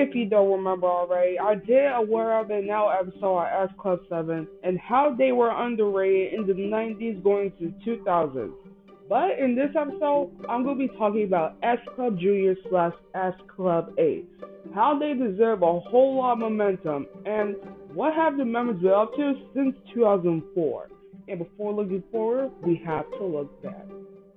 if you don't remember already, I did aware of it now episode on S Club 7 and how they were underrated in the 90s going to 2000s. But in this episode, I'm going to be talking about S Club Junior slash S Club 8. How they deserve a whole lot of momentum and what have the members been up to since 2004. And before looking forward, we have to look back.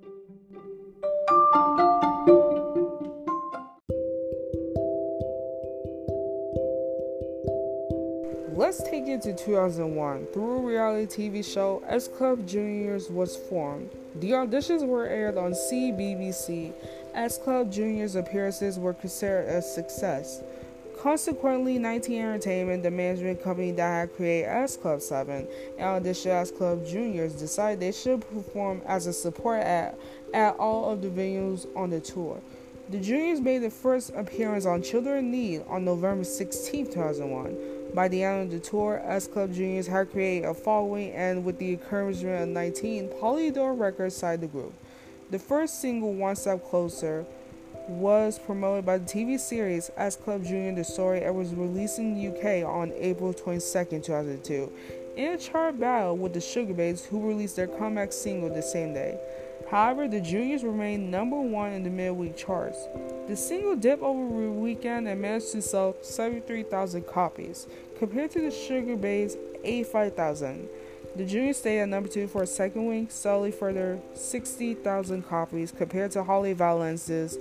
Let's take it to 2001. Through a reality TV show, S Club Juniors was formed. The auditions were aired on CBBC. S Club Juniors' appearances were considered a success. Consequently, 19 Entertainment, the management company that had created S Club 7 and auditioned S Club Juniors, decided they should perform as a support act at all of the venues on the tour. The Juniors made their first appearance on Children in Need on November 16, 2001. By the end of the tour, S Club Juniors had created a following, and with the encouragement of 19, Polydor Records signed the group. The first single, One Step Closer, was promoted by the TV series S Club Junior The Story and was released in the UK on April 22, 2002, in a chart battle with the Sugababes, who released their comeback single the same day. However, the Juniors remained number one in the midweek charts. The single dipped over the weekend and managed to sell 73,000 copies, compared to the Sugababes' 85,000. The Juniors stayed at number two for a second week, selling further 60,000 copies, compared to Holly Valence's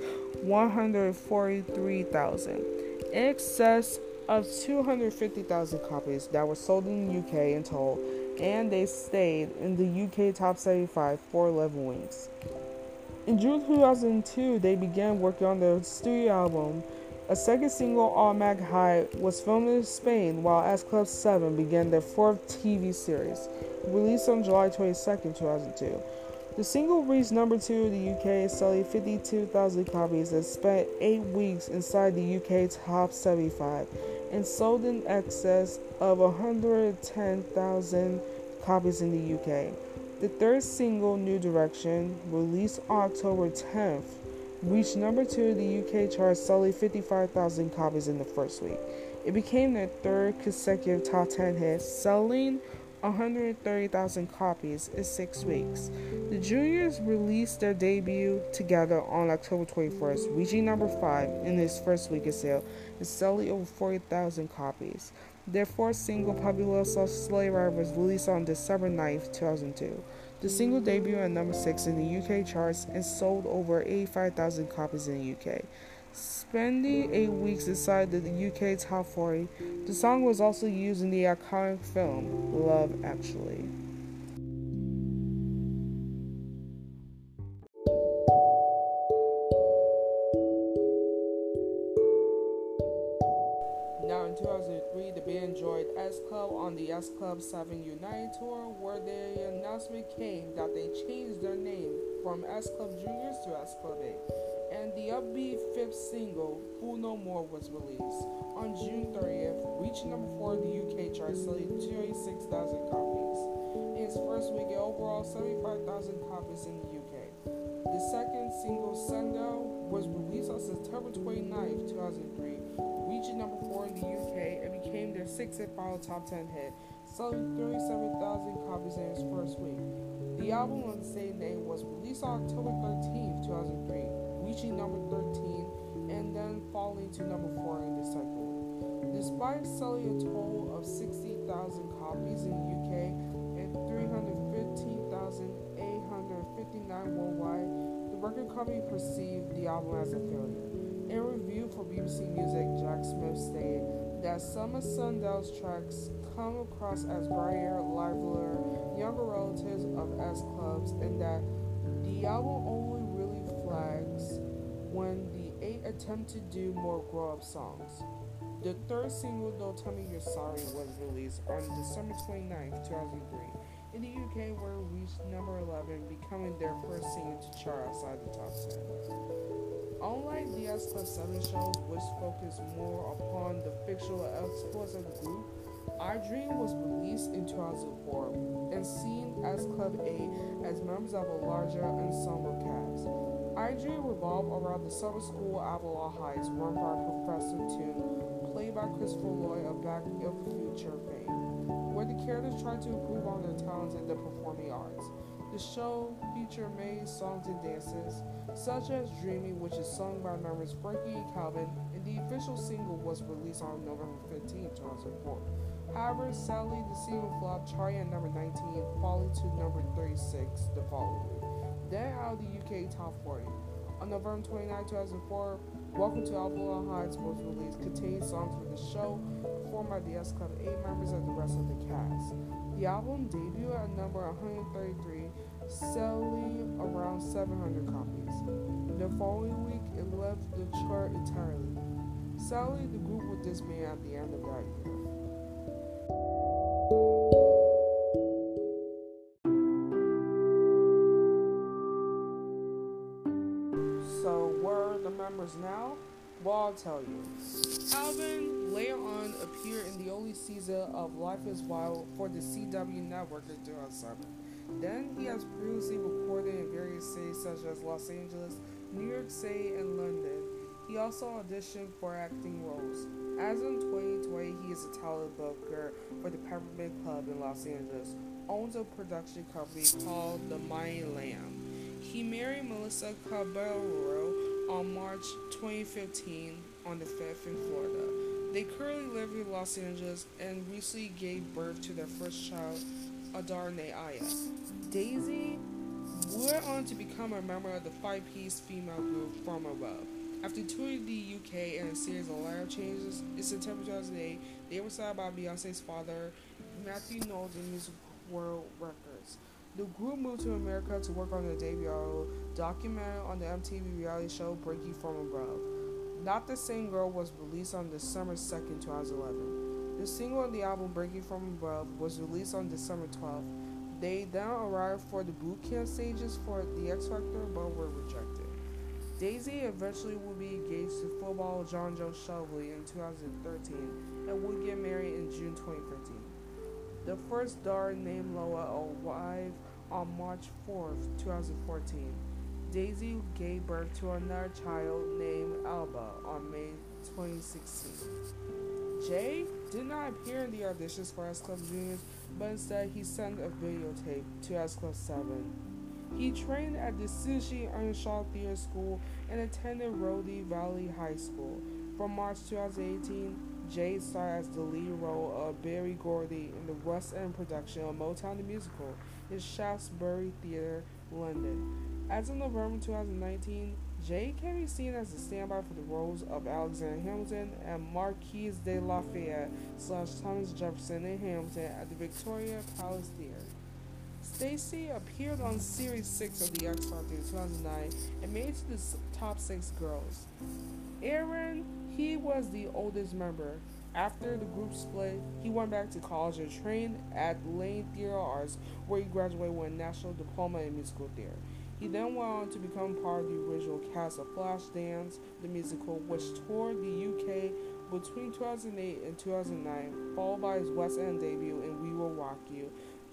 143,000. In excess of 250,000 copies that were sold in the UK in total, and they stayed in the UK top 75 for 11 weeks. In June 2002, they began working on their studio album. A second single, Automatic High, was filmed in Spain, while S Club 7 began their fourth TV series, released on July 22, 2002. The single reached number 2 in the UK, selling 52,000 copies, and spent 8 weeks inside the UK top 75, and sold in excess of 110,000 copies in the UK. The third single, New Direction, released on October 10th, reached number 2 in the UK chart, selling 55,000 copies in the first week. It became their third consecutive top 10 hit, selling 130,000 copies in 6 weeks. The Juniors released their debut together on October 21st, reaching number 5 in its first week of sale and selling over 40,000 copies. Their fourth single, Populoso Sleigh Ride, was released on December 9th, 2002. The single debuted at number 6 in the UK charts and sold over 85,000 copies in the UK. Spending 8 weeks inside the UK top 40, the song was also used in the iconic film Love Actually. Now in 2003, the band joined S Club on the S Club 7 United Tour, where the announcement came that they changed their name from S Club Juniors to S Club 8. And the upbeat fifth single, Fool No More, was released on June 30th, reaching number 4 in the UK chart, selling 26,000 copies. In its first week, overall 75,000 copies in the UK. The second single, Sundown, was released on September 29th, 2003, reaching number 4 in the UK and became their sixth and final top 10 hit, selling 37,000 copies in its first week. The album on the same day was released on October 13th, 2003, reaching number 13 and then falling to number 4 in the second week. Despite selling a total of 60,000 copies in the UK and 315,859 worldwide, the record company perceived the album as a failure. In a review for BBC Music, Jack Smith stated that some of Sundown's tracks come across as brighter, livelier, younger relatives of S Clubs, and that the album only really flags when the 8 attempt to do more grow-up songs. The third single, Don't Tell Me You're Sorry, was released on December 29th, 2003. In the UK, where it reached number 11, becoming their first single to chart outside the top 10. Unlike the S Club 7 shows, which focused more upon the fictional exploits of the group, Our Dream was released in 2004 and seen S Club 8 as members of a larger ensemble cast. iDream revolved around the summer school Avalon Heights, run by Professor Toon, played by Christopher Lloyd of Back of the Future fame, where the characters tried to improve on their talents in the performing arts. The show featured many songs and dances, such as Dreamy, which is sung by members Frankie and Calvin, and the official single was released on November 15, 2004. However, sadly, the single flopped, charting at number 19, falling to number 36 the following week. Then out of the UK Top 40. On November 29, 2004, Welcome to Avalon Heights was released, containing songs for the show, performed by the S Club 8 members and the rest of the cast. The album debuted at number 133, selling around 700 copies. The following week, it left the chart entirely. Sadly, the group was disbanded at the end of that year. So, where are the members now? Well, I'll tell you. Alvin later on appeared in the only season of Life is Wild for the CW network in 2007. Then he has previously recorded in various cities such as Los Angeles, New York City, and London. He also auditioned for acting roles. As in 2020, he is a talent booker for the Peppermint Club in Los Angeles, owns a production company called The Mighty Lamb. He married Melissa Caballero on March 2015 on the 5th in Florida. They currently live in Los Angeles and recently gave birth to their first child, a daughter named Aya. Daisy went on to become a member of the five-piece female group From Above. After touring the UK and a series of lineup changes, in September 2008, they were signed by Beyonce's father, Matthew Knowles, in Music World Records. The group moved to America to work on their debut documentary on the MTV reality show Breaking From Above. Not the Same Girl was released on December 2nd, 2011. The single on the album Breaking From Above was released on December 12th. They then arrived for the boot camp stages for The X Factor but were rejected. Daisy eventually would be engaged to footballer John Joe Shelby in 2013 and would get married in June 2015. The first daughter, named Loa, arrived on March 4th, 2014. Daisy gave birth to another child named Alba on May 2016. Jay did not appear in the auditions for S Club Juniors, but instead he sent a videotape to S Club 7. He trained at the Sushi Earnshaw Theater School and attended Rodeo Valley High School. From March 2018, Jay starred as the lead role of Berry Gordy in the West End production of Motown the Musical in Shaftesbury Theatre, London. As of November 2019, Jay can be seen as the standby for the roles of Alexander Hamilton and Marquise de Lafayette / Thomas Jefferson in Hamilton at the Victoria Palace Theatre. Stacey appeared on Series 6 of The X Factor in 2009 and made it to the top 6 girls. Aaron, he was the oldest member. After the group split, he went back to college and trained at Lane Theatre Arts, where he graduated with a national diploma in musical theater. He then went on to become part of the original cast of Flashdance, the musical, which toured the UK between 2008 and 2009, followed by his West End debut in We Will Rock You,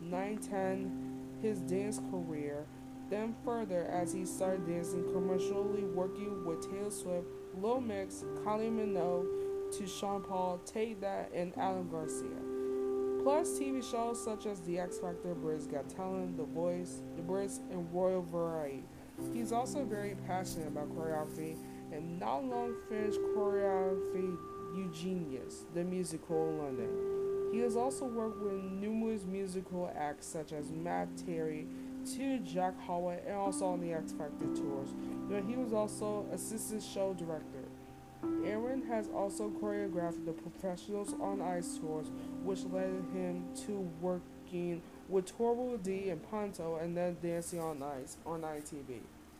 9/10, his dance career, then further as he started dancing commercially, working with Taylor Swift, Lil Mix, Kylie Minogue, to Sean Paul, Take That, and Alan Garcia. Plus TV shows such as The X Factor, Britain's Got Talent, The Voice, The Brits, and Royal Variety. He's also very passionate about choreography and not long finished choreography Eugenius, the musical in London. He has also worked with numerous musical acts such as Matt Terry, to Jack Howard, and also on the X Factor tours, where he was also assistant show director. Aaron has also choreographed the Professionals on Ice tours, which led him to working with Torval D and Ponto and then Dancing on Ice on ITV.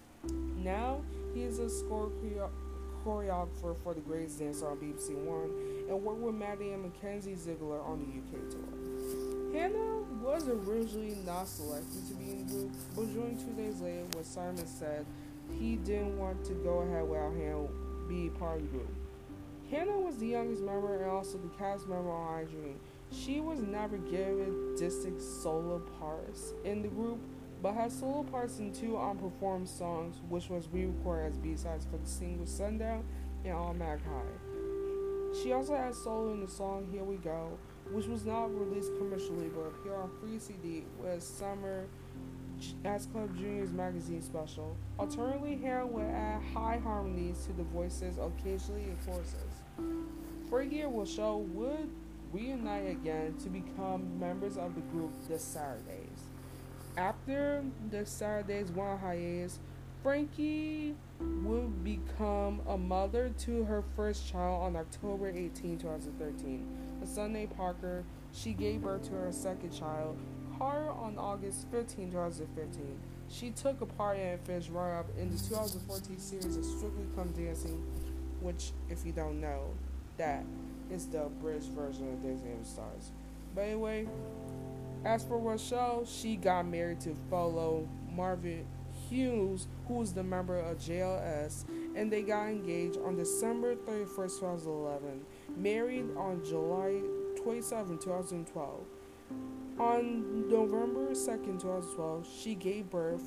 Now, he is a score choreographer for The Greatest Dancer on BBC One and worked with Maddie and Mackenzie Ziegler on the UK tour. Hannah was originally not selected to be in the group, but joined 2 days later when Simon said he didn't want to go ahead without Hannah be part of the group. Hannah was the youngest member and also the cast member on iDream. She was never given distinct solo parts in the group, but has solo parts in two unperformed songs, which was re-recorded as B-sides for the singles Sundown and Automatic High. She also has solo in the song Here We Go, which was not released commercially but appeared on free CD with Summer S Club Junior's magazine special. Alternately, Hannah would add high harmonies to the voices, occasionally in choruses. Fergie and Rochelle would reunite again to become members of the group The Saturdays. After The Saturdays went on hiatus, Frankie would become a mother to her first child on October 18, 2013, a son named Parker. She gave birth to her second child, Carter, on August 15, 2015. She took a part in and finished runner-up in the 2014 series of Strictly Come Dancing, which, if you don't know, that is the British version of Dancing with the Stars. But anyway, as for Rochelle, she got married to fellow Marvin Hughes, who was the member of JLS, and they got engaged on December 31st, 2011, married on July 27, 2012. On November 2nd, 2012, she gave birth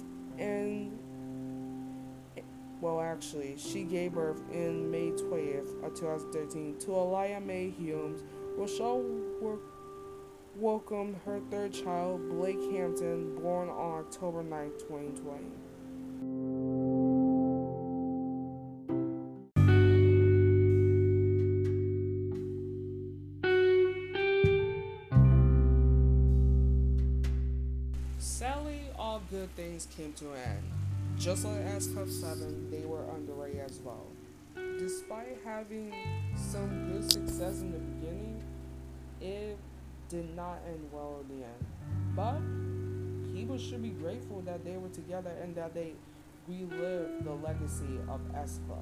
she gave birth in May 20th of 2013 to Elia Mae Humes. Rochelle welcomed her third child, Blake Hampton, born on October 9, 2020. Sadly, all good things came to an end. Just like S Club 7, they were underway as well. Despite having some good success in the beginning, it did not end well in the end. But people should be grateful that they were together and that they relived the legacy of S Club.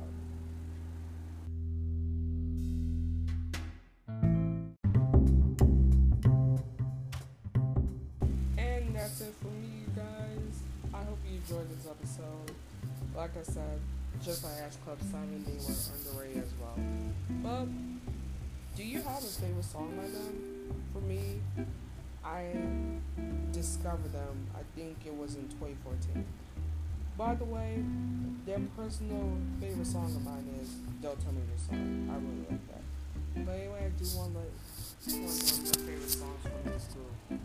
And that's it for me, you guys. I hope you enjoyed this episode. Like I said, just like S Club 7, they were underrated as well. But do you have a favorite song by them? For me, I discovered them, I think it was in 2014. By the way, their personal favorite song of mine is Don't Tell Me Your Song. I really like that. But anyway, I do want to one of my favorite songs from this group.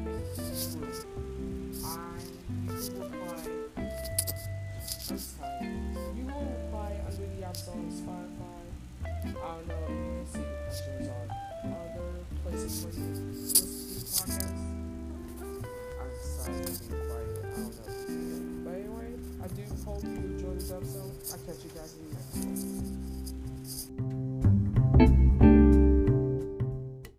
You will reply under the episode on Spotify. I don't know if you can see the questions on other places where you listen to podcasts. I'm sorry to be quiet. I don't know if you can. But anyway, I do hope you enjoyed this episode. I'll catch you guys in the next one.